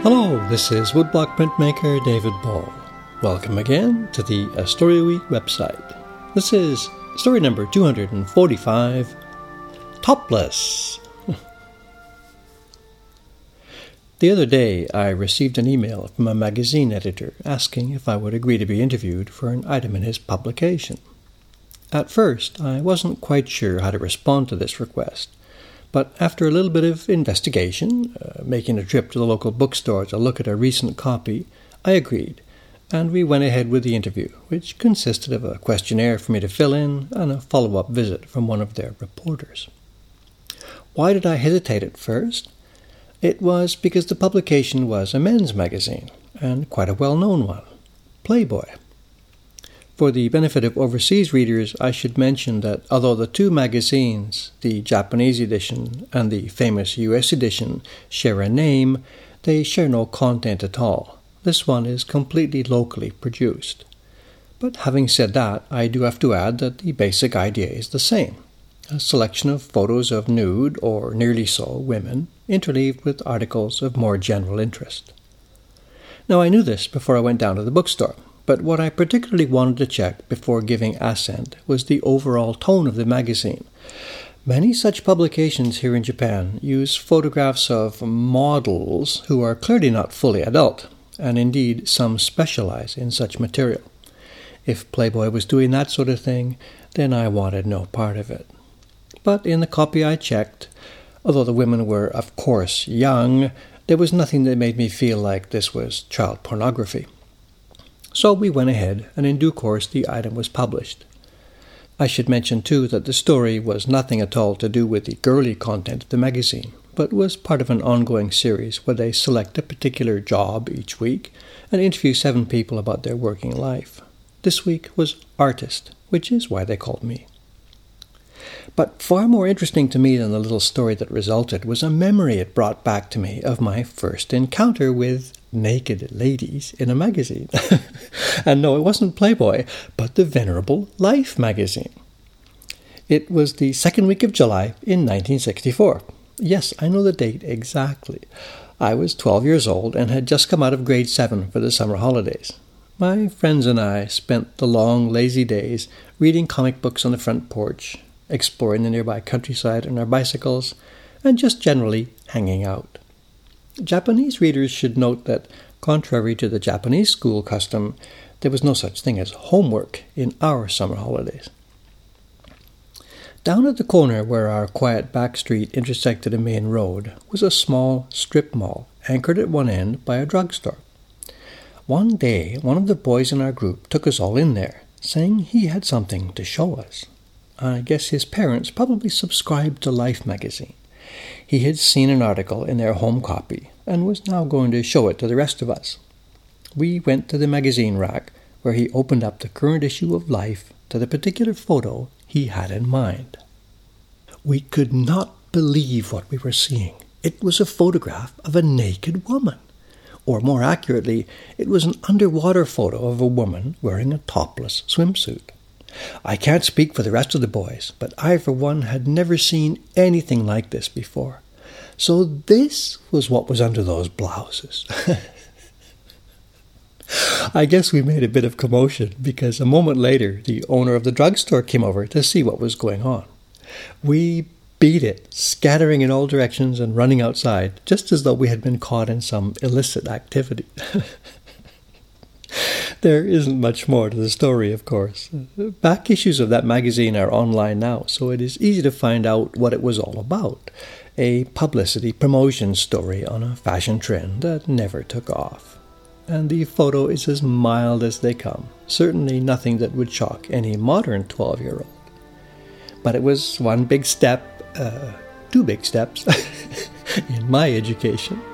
Hello, this is woodblock printmaker David Ball. Welcome again to the Astoria Week website. This is story number 245, Topless. The other day I received an email from a magazine editor asking if I would agree to be interviewed for an item in his publication. At first I wasn't quite sure how to respond to this request. But after a little bit of investigation, making a trip to the local bookstore to look at a recent copy, I agreed, and we went ahead with the interview, which consisted of a questionnaire for me to fill in and a follow-up visit from one of their reporters. Why did I hesitate at first? It was because the publication was a men's magazine, and quite a well-known one, Playboy. For the benefit of overseas readers, I should mention that although the two magazines, the Japanese edition and the famous US edition, share a name, they share no content at all. This one is completely locally produced. But having said that, I do have to add that the basic idea is the same. A selection of photos of nude, or nearly so, women, interleaved with articles of more general interest. Now I knew this before I went down to the bookstore. But what I particularly wanted to check before giving assent was the overall tone of the magazine. Many such publications here in Japan use photographs of models who are clearly not fully adult, and indeed some specialize in such material. If Playboy was doing that sort of thing, then I wanted no part of it. But in the copy I checked, although the women were, of course, young, there was nothing that made me feel like this was child pornography. So we went ahead, and in due course the item was published. I should mention too that the story was nothing at all to do with the girly content of the magazine, but was part of an ongoing series where they select a particular job each week and interview 7 people about their working life. This week was artist, which is why they called me. But far more interesting to me than the little story that resulted was a memory it brought back to me of my first encounter with naked ladies in a magazine. And no, it wasn't Playboy, but the venerable Life magazine. It was the second week of July in 1964. Yes, I know the date exactly. I was 12 years old and had just come out of grade 7 for the summer holidays. My friends and I spent the long, lazy days reading comic books on the front porch, exploring the nearby countryside on our bicycles, and just generally hanging out. Japanese readers should note that, contrary to the Japanese school custom, there was no such thing as homework in our summer holidays. Down at the corner where our quiet back street intersected a main road was a small strip mall anchored at one end by a drugstore. One day, one of the boys in our group took us all in there, saying he had something to show us. I guess his parents probably subscribed to Life magazine. He had seen an article in their home copy and was now going to show it to the rest of us. We went to the magazine rack where he opened up the current issue of Life to the particular photo he had in mind. We could not believe what we were seeing. It was a photograph of a naked woman. Or more accurately, it was an underwater photo of a woman wearing a topless swimsuit. I can't speak for the rest of the boys, but I, for one, had never seen anything like this before. So this was what was under those blouses. I guess we made a bit of commotion because a moment later the owner of the drugstore came over to see what was going on. We beat it, scattering in all directions and running outside, just as though we had been caught in some illicit activity. There isn't much more to the story, of course. Back issues of that magazine are online now, so it is easy to find out what it was all about. A publicity promotion story on a fashion trend that never took off. And the photo is as mild as they come. Certainly nothing that would shock any modern 12-year-old. But it was one big step, 2 big steps, in my education.